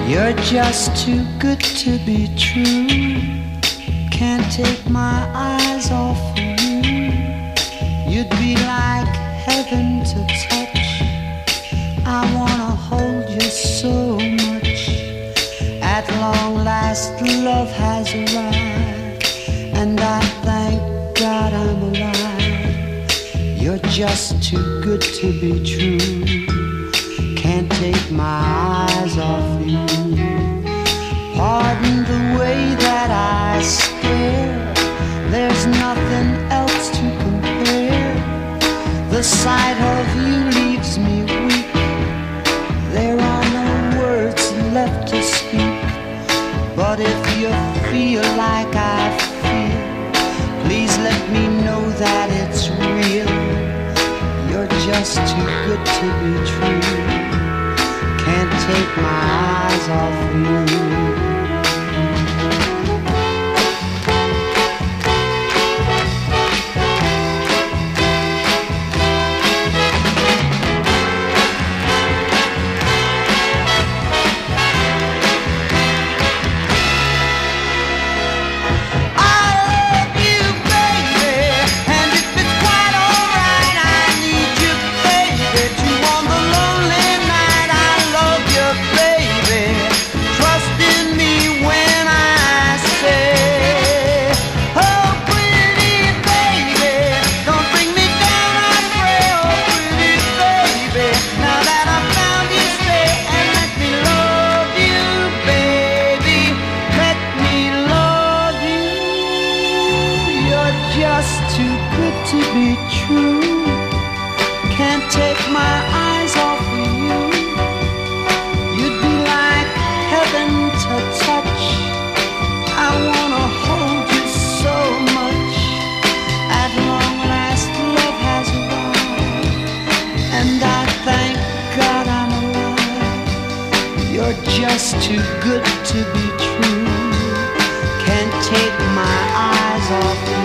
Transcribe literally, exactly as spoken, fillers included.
You're just too good to be true. Can't take my eyes off of you. You'd be like heaven to touch. I wanna hold you so much. At long last love has arrived, and I thank God I'm alive. You're just too good to be true. Can't take my eyes off you. Pardon the way that I stare. There's nothing else to compare. The sight of you leaves me weak. There are no words left to speak. But if you feel like I feel, please let me know that it's real. You're just too good to be true. Can't take my eyes off you. To be true, can't take my eyes off of you. You'd be like heaven to touch. I wanna hold you so much. At long last love has arrived, and I thank God I'm alive. You're just too good to be true. Can't take my eyes off you.